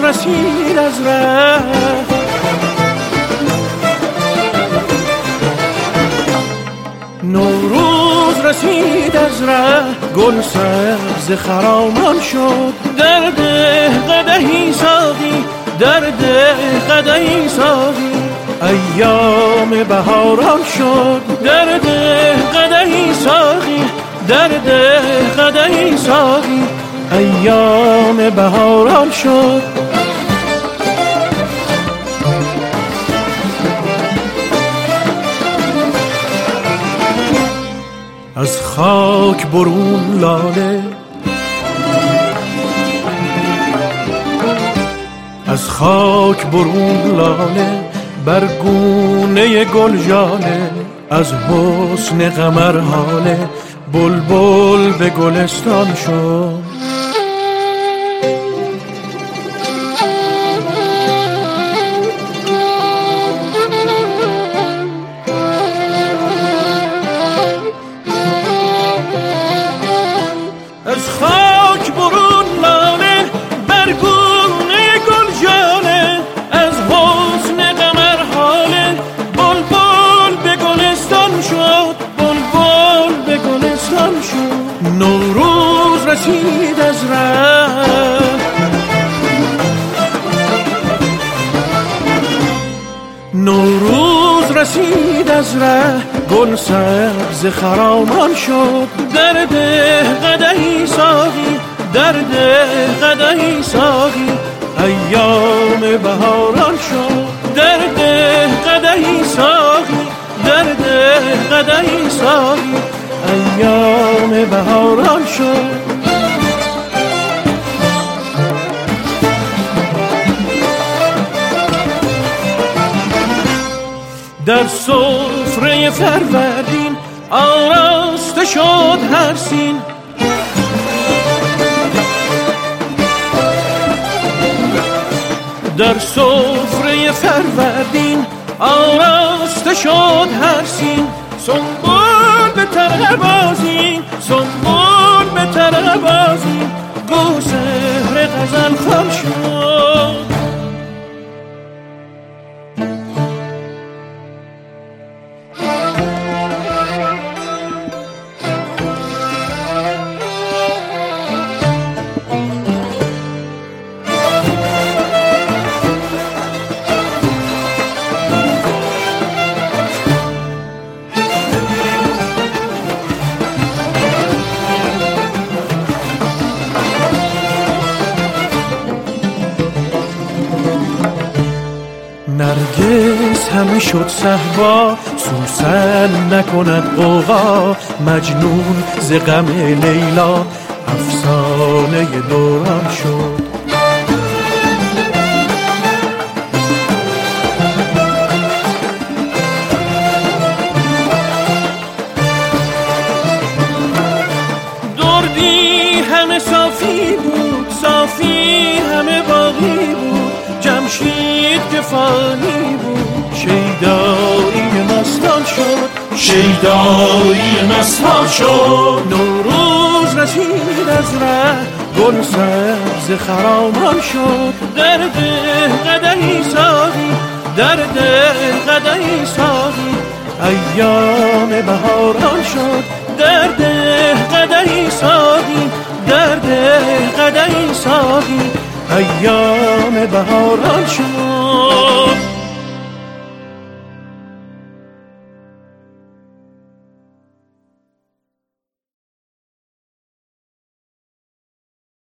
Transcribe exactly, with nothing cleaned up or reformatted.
رسید از ره، نوروز رسید از ره، گل سبز خرامان شد. درد قدحی ساقی، درد قدحی ساقی، ایام بهاران شد. درد قدحی ساقی، درد قدحی ساقی، ایام بهاران شد. از خاک برون لاله، از خاک برون لاله، برگونه گل ژاله، از حسن قمر هاله، بلبل به گلستان شد. از خاک برون لاله، برگونه گل ژاله، از حسن قمر هاله، بلبل به گلستان شد. بلبل به گلستان شد. نوروز رسید از ره، نوروز رسید از ره، گل سبز خرامان شد. درد قدحی ساقی، درد قدحی ساقی، ایام بهاران شد. درد قدحی ساقی، درد قدحی ساقی، ایام بهاران شد. در سفره فروردین آراسته شد هر سین، در سفره فروردین آراسته شد هر سین. سنبول به طربازی، سنبول به طربازی، گو سحر غزل خوان شد. نرگس همه شد صهبا، سوسن نکند غوغا، مجنون ز غم لیلا، افسانه دوران شد. دردی همه صافی بود، صافی همه باقی بود، جمشید که فانی بود، شیدایی مستان شد. شیدایی مستان شد. نوروز رسید از ره، گل سبز خرامان شد. درد قدحی ساقی، درد قدحی ساقی، ایام بهاران شد. درد قدحی ساقی، درد قدحی ساقی، ایام بهاران شد.